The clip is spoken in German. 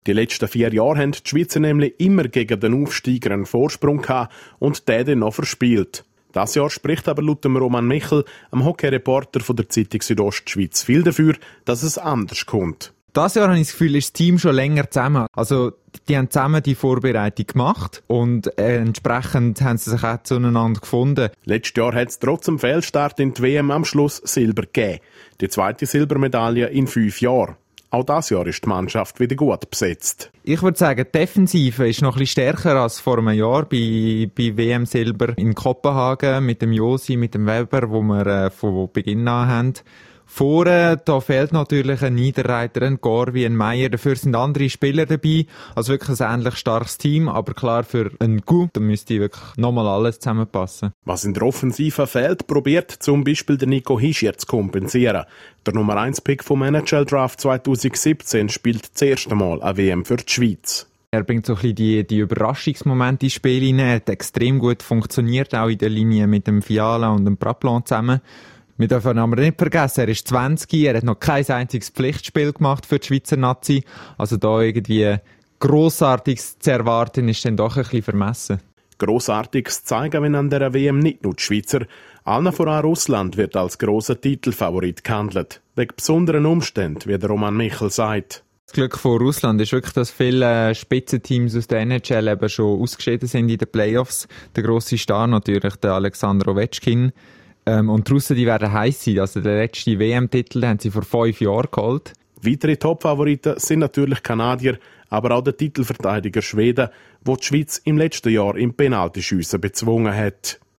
Die letzten 4 Jahre haben die Schweizer nämlich immer gegen den Aufsteiger einen Vorsprung gehabt und den dann noch verspielt. Das Jahr spricht aber laut dem Roman Michel, einem Hockey-Reporter von der Zeitung Südostschweiz, viel dafür, dass es anders kommt. Das Jahr habe ich das Gefühl, ist das Team schon länger zusammen. Also, die haben zusammen die Vorbereitung gemacht und entsprechend haben sie sich auch zueinander gefunden. Letztes Jahr hat es trotz dem Fehlstart in die WM am Schluss Silber gegeben. Die zweite Silbermedaille in 5 Jahren. Auch dieses Jahr ist die Mannschaft wieder gut besetzt. Ich würde sagen, die Defensive ist noch ein bisschen stärker als vor einem Jahr bei WM Silber in Kopenhagen mit dem Josi, mit dem Weber, wo wir von Beginn an haben. Vorne, da fehlt natürlich ein Niederreiter, ein Gorvi, ein Meier. Dafür sind andere Spieler dabei. Also wirklich ein ähnlich starkes Team. Aber klar, für einen Gut, da müsste wirklich nochmal alles zusammenpassen. Was in der Offensive fehlt, probiert zum Beispiel der Nico Hischier zu kompensieren. Der Nummer 1-Pick vom NHL Draft 2017 spielt das erste Mal eine WM für die Schweiz. Er bringt so ein bisschen die Überraschungsmomente ins Spiel hinein. Er hat extrem gut funktioniert, auch in der Linie mit dem Fiala und dem Praplan zusammen. Wir dürfen aber nicht vergessen, er ist 20, er hat noch kein einziges Pflichtspiel gemacht für die Schweizer Nazi. Also da irgendwie Grossartiges zu erwarten, ist dann doch ein bisschen vermessen. Grossartiges zeigen, wenn an der WM nicht nur die Schweizer. Allen voran Russland wird als grosser Titelfavorit gehandelt. Wegen besonderen Umständen, wie der Roman Michel sagt. Das Glück von Russland ist wirklich, dass viele Spitzenteams aus der NHL eben schon ausgeschieden sind in den Playoffs. Der grosse Star natürlich, der Alexander Ovechkin. Und die Russen, die werden heiß sein. Also den letzten WM-Titel haben sie vor 5 Jahren geholt. Weitere Top-Favoriten sind natürlich Kanadier, aber auch der Titelverteidiger Schweden, wo die Schweiz im letzten Jahr im Penaltyschiessen bezwungen hat.